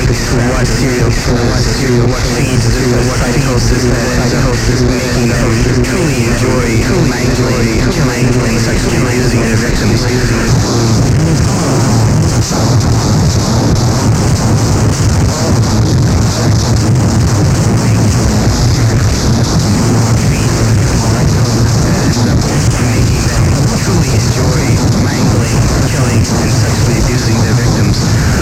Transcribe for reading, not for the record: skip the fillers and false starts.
what feeds the psychosis that is making them